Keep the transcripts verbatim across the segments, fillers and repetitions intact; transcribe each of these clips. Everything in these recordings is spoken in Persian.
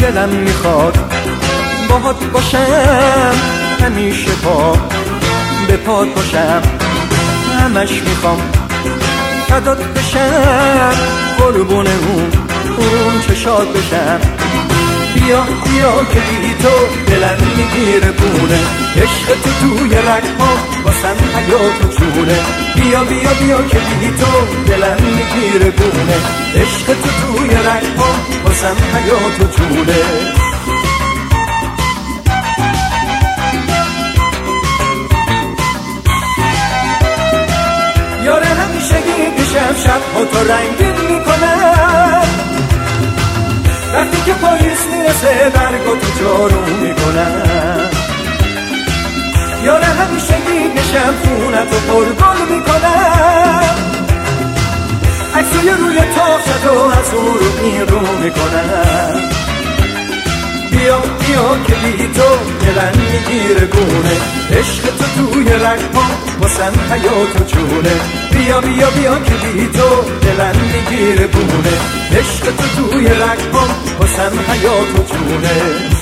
دلم میخواد باهات باشم همیشه، پا به پات باشم، همش میخوام فدات بشم، قربون اون اون چشات بشم. بیا بیا که بی تو دلم میگیره بونه، عشق تو توی رگ‌ها واسم حیات و جونه. بیا بیا بیا که بی تو دلم میگیره بونه، عشق تو توی رگ‌ها واسم حیات و جونه. یاره همیشگی پیشم شب‌ها تو رنگین میکنم، وقتی که پاییز میرسه برگا تو جارو میکنم. یاره همیشگی پیشم خونت و پرگل میکنم، عکسای روی تاخت و از اون رو این رو میکنم. بیا بیا که بی تو دلم میگیره گونه، عشق تو توی رگ‌ها واسم حیات و جونه. بیا بیا بیا که بی تو دلم میگیره گونه، عشق تو توی رگ‌ها واسم حیات و جونه.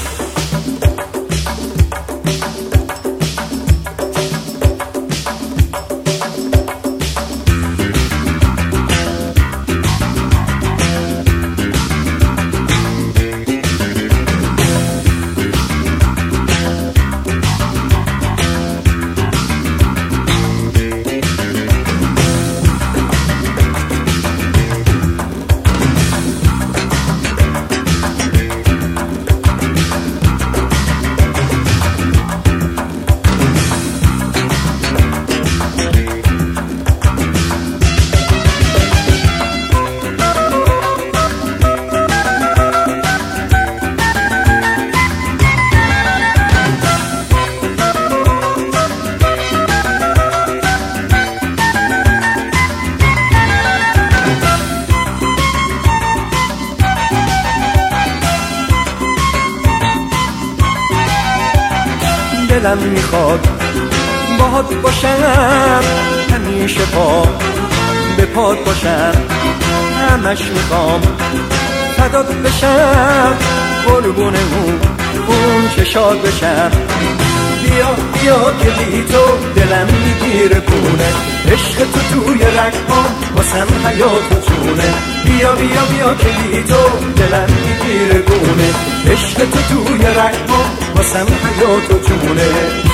دلم میخواد باهات باشم همیشه، پا به پات باشم، همش میخوام فدات بشم، قربون اون اون چشات بشم. بیا بیا که بی تو دلم میگیره بونه، عشق تو توی رگ‌ها واسم حیات و جونه. بیا بیا بیا که بی تو دلم میگیره بونه، عشق تو توی رگ‌ها واسم حیات و جونه.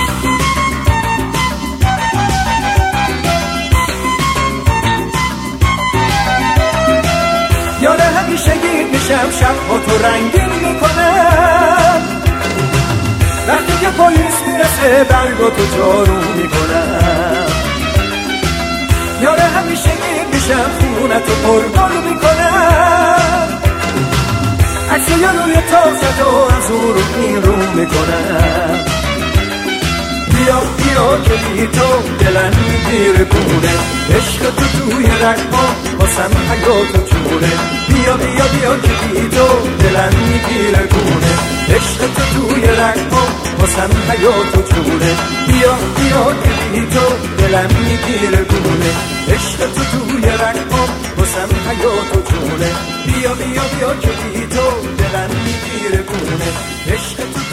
یاره همیشه گیر میشم شب‌ها تو رنگین میکنم، وقتی که پاییز میرسه برگا تو جارو میکنم. یاره همیشه گیر میشم خونت و پرگل میکنم، عکسای روی تاخت و از اون رو این رو میکنم. بیا بیا که بی تو دلم میگیره بونه، عشق تو توی رگ‌ها واسم حیات و جونه. بیا بیا بیا که بی تو دلم میگیره بونه، عشق تو توی رگ‌ها واسم حیات و جونه. بیا بیا که بی تو دلم میگیره بونه، عشق تو توی رگ‌ها واسم حیات و جونه. بیا بیا بیا که بی تو دلم میگیره بونه، عشق تو